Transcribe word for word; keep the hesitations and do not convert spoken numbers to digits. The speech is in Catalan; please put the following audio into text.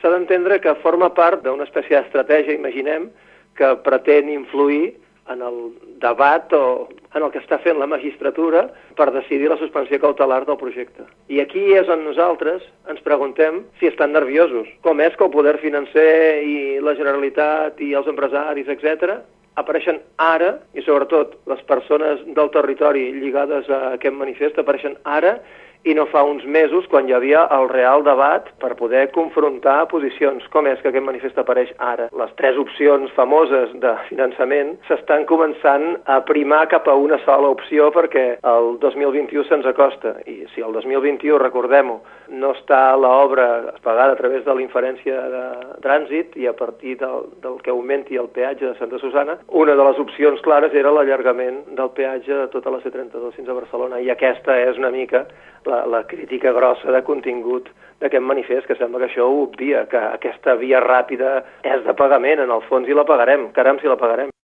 s'ha d'entendre que forma part d'una espècie d'estratègia, imaginem, que pretén influir en el debat o en el que està fent la magistratura per decidir la suspensió cautelar del projecte. I aquí és on nosaltres ens preguntem si estan nerviosos. Com és que el poder financer i la Generalitat i els empresaris, etcètera, apareixen ara, i sobretot les persones del territori lligades a aquest manifest apareixen ara i no fa uns mesos, quan hi havia el real debat per poder confrontar posicions. Com és que aquest manifest apareix ara? Les tres opcions famoses de finançament s'estan començant a primar cap a una sola opció perquè el dos mil vint-i-u se'ns acosta. I si el dos mil vint-i-u, recordem-ho, no està l'obra pagada a través de la inferència de trànsit i a partir del, del que augmenti el peatge de Santa Susana, una de les opcions clares era l'allargament del peatge de tota la C trenta-dos fins a Barcelona. I aquesta és una mica La, la crítica grossa de contingut d'aquest manifest, que sembla que això ho obvia, que aquesta via ràpida és de pagament, en el fons, i la pagarem, caram si la pagarem.